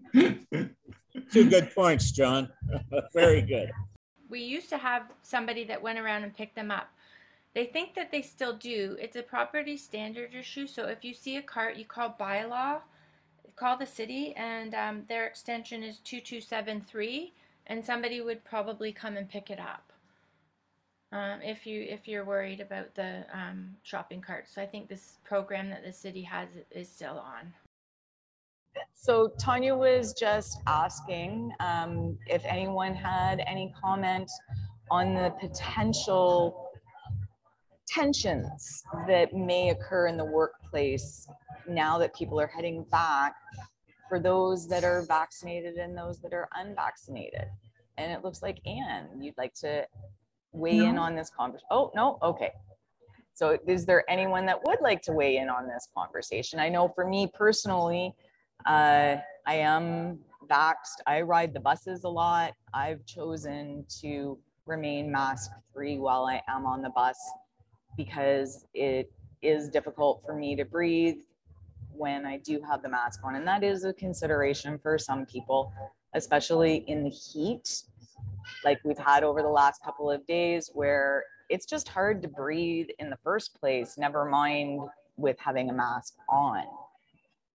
Two good points, John. Very good. We used to have somebody that went around and picked them up. They think that they still do. It's a property standard issue. So if you see a cart, you call bylaw, call the city, and um, their extension is two two seven three, and somebody would probably come and pick it up. Um, if you if you're worried about the um, shopping carts. So I think this program that the city has is still on. So Tanya was just asking um, if anyone had any comment on the potential tensions that may occur in the workplace now that people are heading back, for those that are vaccinated and those that are unvaccinated. And it looks like, Anne, you'd like to weigh no. in on this conversation. Oh, no, okay. So is there anyone that would like to weigh in on this conversation? I know for me personally, uh, I am vaxxed. I ride the buses a lot. I've chosen to remain mask free while I am on the bus because it is difficult for me to breathe when I do have the mask on. And that is a consideration for some people, especially in the heat like we've had over the last couple of days, where it's just hard to breathe in the first place, never mind with having a mask on.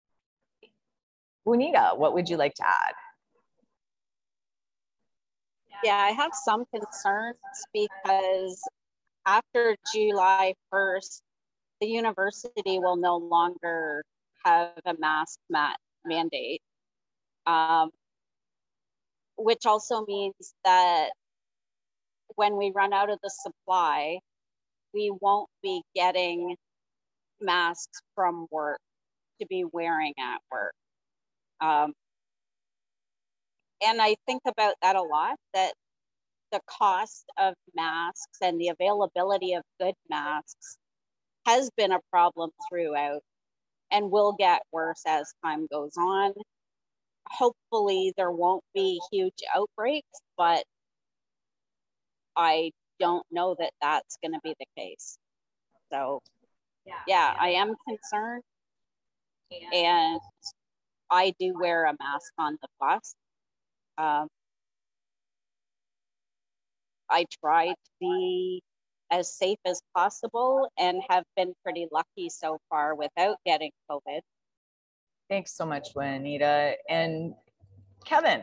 Juanita, what would you like to add? Yeah, Yeah, I have some concerns because after July first, the university will no longer have a mask mat mandate, um, which also means that when we run out of the supply, we won't be getting masks from work to be wearing at work. Um, and I think about that a lot, that the cost of masks and the availability of good masks has been a problem throughout and will get worse as time goes on. Hopefully there won't be huge outbreaks, but I don't know that that's going to be the case. So yeah, I am concerned, and I do wear a mask on the bus. Um, I try to be as safe as possible and have been pretty lucky so far without getting COVID. Thanks so much, Juanita. And Kevin.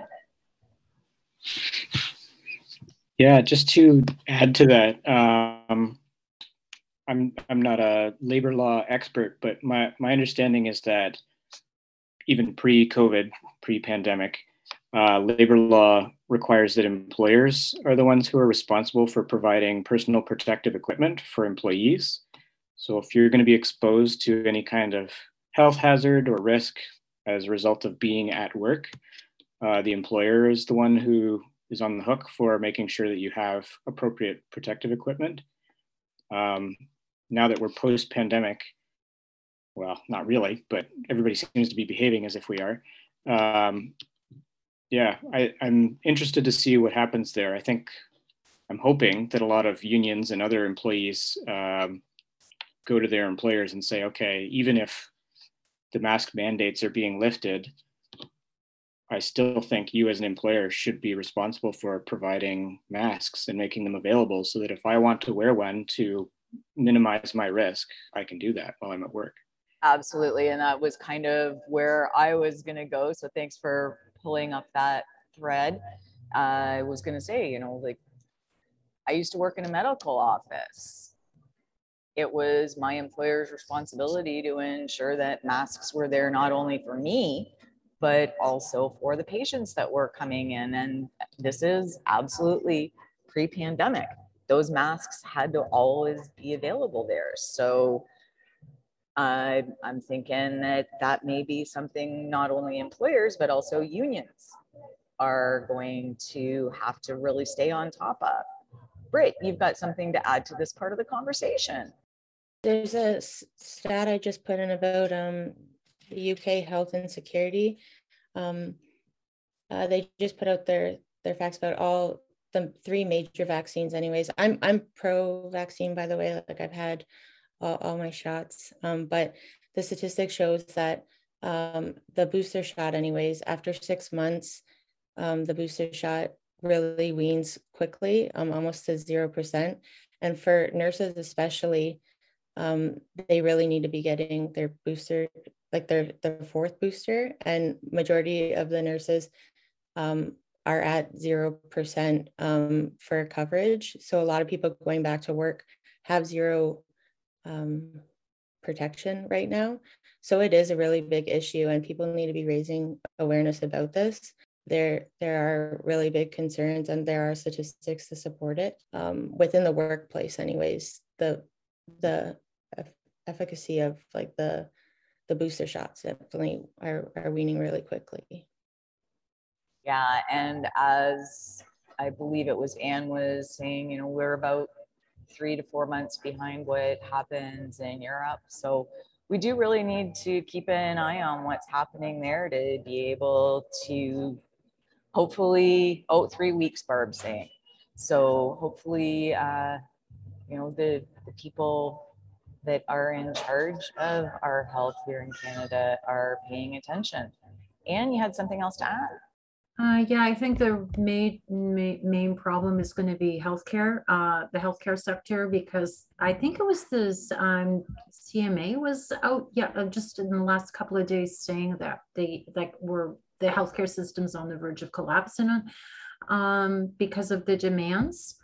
Yeah, just to add to that, um, I'm I'm not a labor law expert, but my, my understanding is that even pre-COVID, pre-pandemic, uh, labor law requires that employers are the ones who are responsible for providing personal protective equipment for employees. So if you're going to be exposed to any kind of health hazard or risk as a result of being at work, uh, the employer is the one who is on the hook for making sure that you have appropriate protective equipment. Um, now that we're post-pandemic, well, not really, but everybody seems to be behaving as if we are. Um, yeah, I, I'm interested to see what happens there. I think, I'm hoping that a lot of unions and other employees um, go to their employers and say, okay, even if the mask mandates are being lifted, I still think you as an employer should be responsible for providing masks and making them available so that if I want to wear one to minimize my risk, I can do that while I'm at work. Absolutely. And that was kind of where I was going to go. So thanks for pulling up that thread. Uh, I was going to say, you know, like I used to work in a medical office. It was my employer's responsibility to ensure that masks were there not only for me, but also for the patients that were coming in. And this is absolutely pre-pandemic. Those masks had to always be available there. So uh, I'm thinking that that may be something not only employers, but also unions are going to have to really stay on top of. Britt, you've got something to add to this part of the conversation. There's a stat I just put in about um, the U K health and security. Um, uh, they just put out their their facts about all the three major vaccines. Anyways, I'm I'm pro-vaccine, by the way. Like I've had all, all my shots, um, but the statistic shows that um, the booster shot, anyways, after six months, um, the booster shot really weans quickly, um, almost to zero percent. And for nurses especially, um, they really need to be getting their booster, like their, their fourth booster. And majority of the nurses um, are at zero percent um, for coverage. So a lot of people going back to work have zero um, protection right now. So it is a really big issue and people need to be raising awareness about this. There, there are really big concerns and there are statistics to support it. Um, within the workplace anyways, the, the efficacy of like the, the booster shots definitely are, are weaning really quickly. Yeah, and as I believe it was Anne was saying, you know, we're about three to four months behind what happens in Europe. So we do really need to keep an eye on what's happening there to be able to hopefully, oh, three weeks, Barb's saying. So hopefully, uh, you know, the, the people that are in charge of our health here in Canada are paying attention. Anne, you had something else to add? Uh, yeah, I think the main, main, main problem is going to be healthcare, uh, the healthcare sector, because I think it was this um, C M A was out, yeah, just in the last couple of days saying that they like were the healthcare system's on the verge of collapse. And um, because of the demands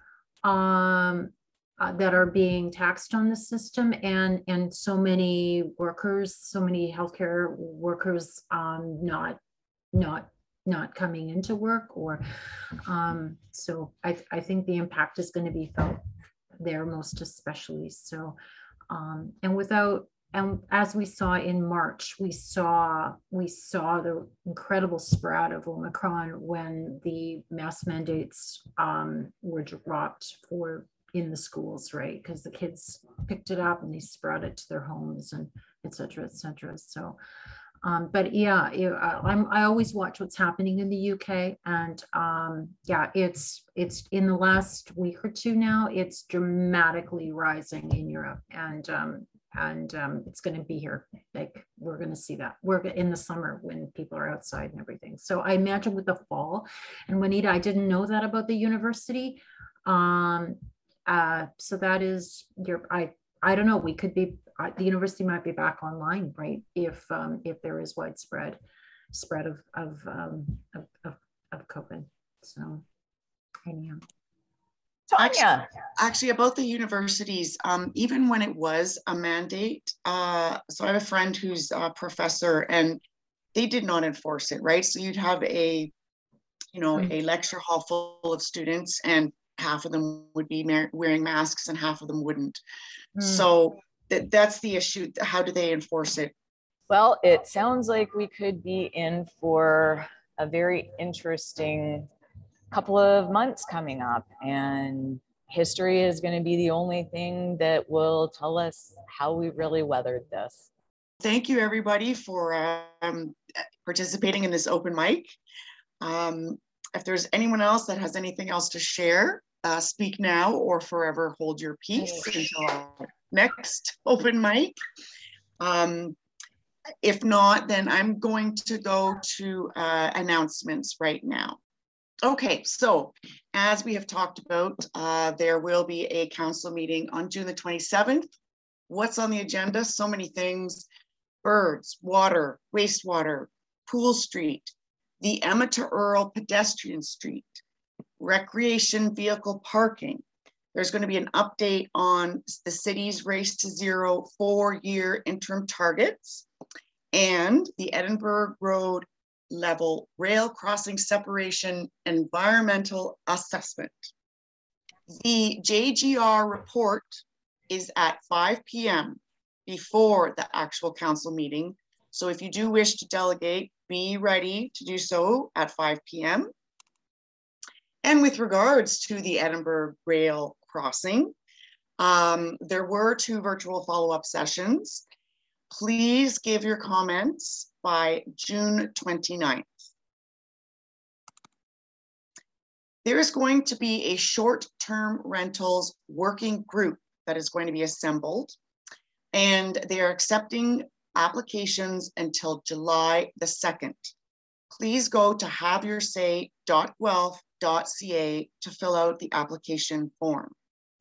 um, uh, that are being taxed on the system, and and so many workers, so many healthcare workers um, not not not coming into work, or um, so I, I think the impact is going to be felt there most especially. So um, and without and as we saw in March, we saw we saw the incredible spread of Omicron when the mask mandates um, were dropped for in the schools, right? Because the kids picked it up and they spread it to their homes, and et cetera, et cetera. So, um, but yeah, it, I, I'm I always watch what's happening in the U K, and um, yeah, it's it's in the last week or two now, it's dramatically rising in Europe, and um, and um, it's going to be here. Like we're going to see that we're in the summer when people are outside and everything. So I imagine with the fall, and Juanita, I didn't know that about the university. Um, uh, so that is your, I, I don't know, we could be, uh, the university might be back online, right? If, um, if there is widespread spread of, of, um, of, of, of COVID. So anyhow. Tanya. Actually, actually, about the universities, um, even when it was a mandate, uh, so I have a friend who's a professor, and they did not enforce it, right? So you'd have a, you know, mm-hmm. a lecture hall full of students, and half of them would be wearing masks and half of them wouldn't. Mm. So th that's the issue. How do they enforce it? Well, it sounds like we could be in for a very interesting couple of months coming up, and history is going to be the only thing that will tell us how we really weathered this. Thank you, everybody, for um, participating in this open mic. Um, if there's anyone else that has anything else to share, uh, speak now or forever hold your peace until our next open mic. Um, if not, then I'm going to go to uh, announcements right now. Okay, so as we have talked about, uh, there will be a council meeting on June the twenty-seventh. What's on the agenda? So many things: birds, water, wastewater, Pool Street, the Emma to Earl pedestrian street, recreation vehicle parking. There's going to be an update on the city's Race to Zero four-year interim targets, and the Edinburgh Road level rail crossing separation environmental assessment. The J G R report is at five p m before the actual council meeting. So if you do wish to delegate, be ready to do so at five p m And with regards to the Edinburgh Rail crossing, um, there were two virtual follow-up sessions. Please give your comments by June twenty-ninth. There is going to be a short-term rentals working group that is going to be assembled, and they are accepting applications until July the second. Please go to have your say dot guelph dot c a to fill out the application form.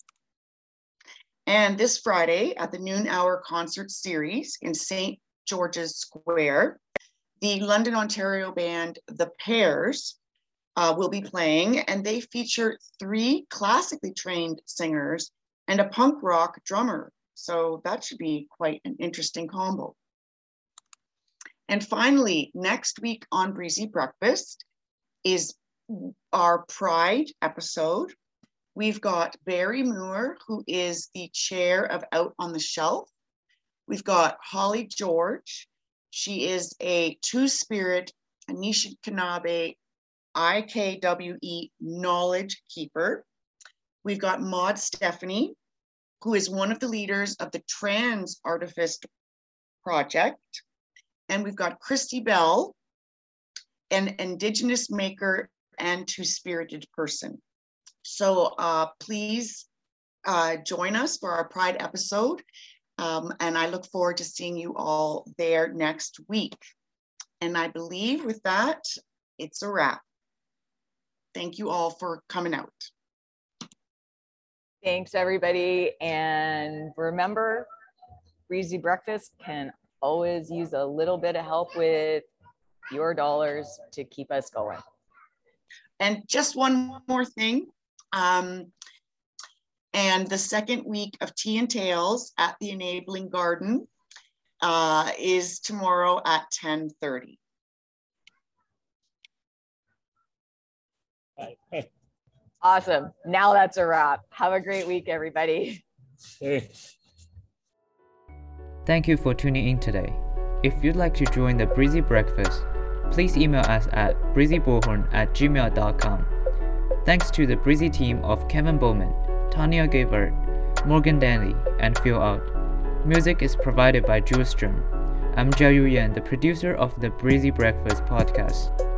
And this Friday at the noon hour concert series in Saint George's Square, the London, Ontario band, The Pairs, uh, will be playing, and they feature three classically trained singers and a punk rock drummer. So that should be quite an interesting combo. And finally, next week on Breezy Breakfast is our Pride episode. We've got Barry Moore, who is the chair of Out on the Shelf. We've got Holly George. She is a Two-Spirit Anishinaabe I K W E knowledge keeper. We've got Maud Stephanie, who is one of the leaders of the Trans Artivist Project. And we've got Christy Bell, an Indigenous maker and two-spirited person. So uh, please uh, join us for our Pride episode. Um, and I look forward to seeing you all there next week. And I believe with that, it's a wrap. Thank you all for coming out. Thanks, everybody. And remember, Breezy Breakfast can always use a little bit of help with your dollars to keep us going. And just one more thing. Um, and the second week of Tea and Tales at the Enabling Garden uh, is tomorrow at ten thirty. Awesome. Now that's a wrap. Have a great week, everybody. Hey. Thank you for tuning in today. If you'd like to join the Breezy Breakfast, please email us at breezybullhorn at gmail dot com. Thanks to the Breezy team of Kevin Bowman, Tanya Gavert, Morgan Danley, and Phil Out. Music is provided by Jules Stern. I'm Jiayu Yan, the producer of the Breezy Breakfast podcast.